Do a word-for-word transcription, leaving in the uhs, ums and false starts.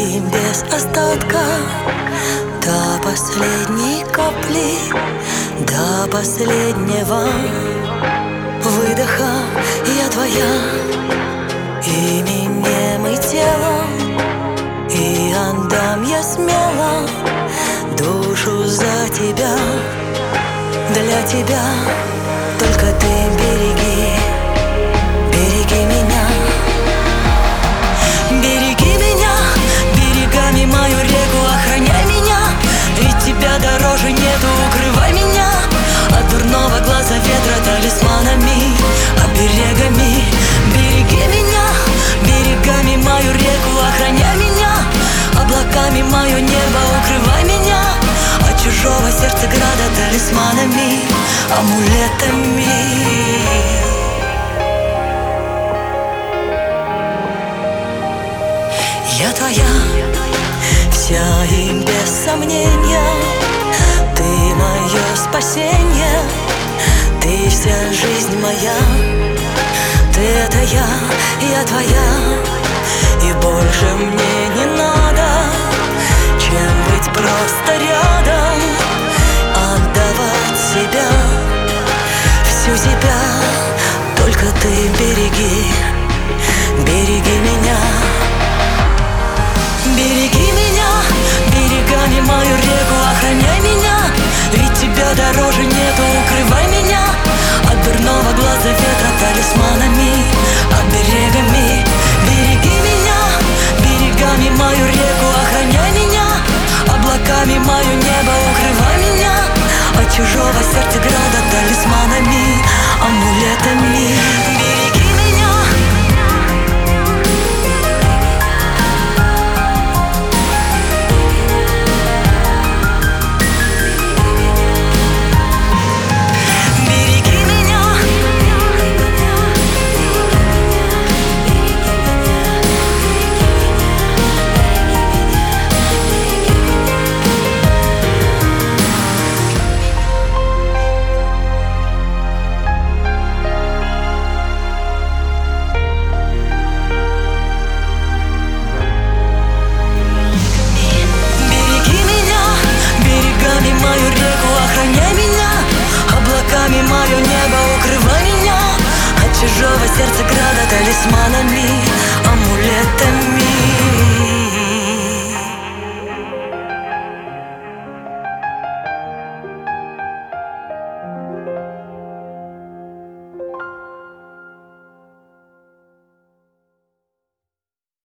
и без остатка, до последней капли, до последнего выдоха. Я твоя, именем и телом, и отдам я смело душу за тебя, для тебя. Только ты береги, береги меня. Береги меня, берегами мою реку охраняй меня, ведь тебя дороже нету, укрывай меня от дурного глаза ветра талисманами, оберегами. Береги меня, берегами мою реку охраняй меня, облаками мое небо укрывай меня от чужого сердца града талисманами, амулетами. Я твоя, вся и без сомнения, ты мое спасение, ты вся жизнь моя. Ты — это я, я твоя, и больше мне не надо, чем быть просто рядом, отдавать себя, всю себя. Только ты береги, береги меня. Береги меня, берегами мою реку охраняй меня, ведь тебя дороже нету, укрывай меня от дурного глаза ветра талисманами, оберегами. Береги меня, берегами мою реку охраняй меня, облаками мое небо укрывай меня от чужого сердца града талисманами, амулетами. Береги меня. Мою реку охраняй меня, облаками мое небо укрывай меня от чужого сердца града талисманами.